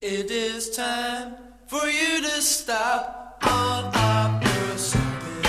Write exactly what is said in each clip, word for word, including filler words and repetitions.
It is time for you to stop all of your sobbing.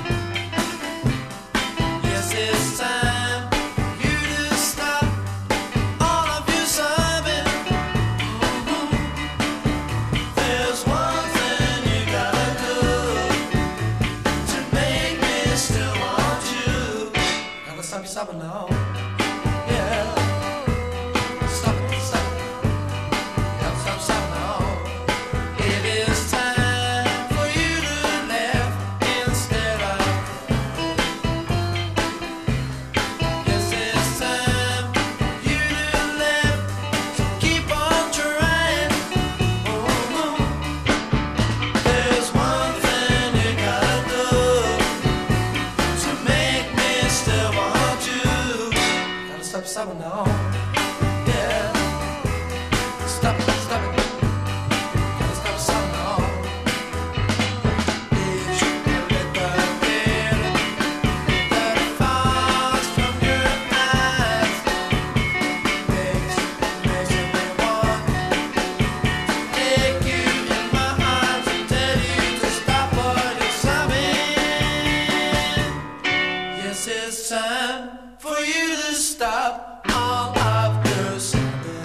Yes, it's time for you to stop all of your sobbing. Mm-hmm. There's one thing you gotta do to make me still want you. Gotta stop your sobbing now. Yeah. Stop it, stop it. Gotta stop sobbing now. It is time for you to laugh instead of crying. Yes, it's time for you to laugh, so keep on trying. Oh, there's one thing you gotta do to make me still want you. Gotta stop sobbing now. Yeah. Stop it, stop it. Gotta stop sobbing now. Did you let the tear that falls from your eyes makes makes me want to take you in my arms and tell you to stop all your sobbing? Yes, it's time for you to stop all of your sobbing.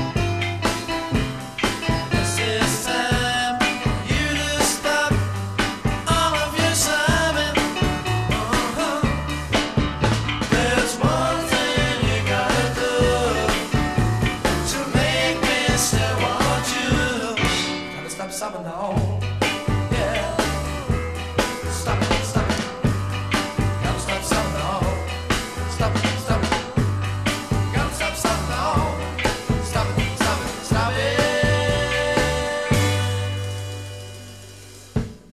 Yes, it's time for you to stop all of your sobbing. Uh-huh. There's one thing you gotta do to make me still want you. Gotta stop sobbing now.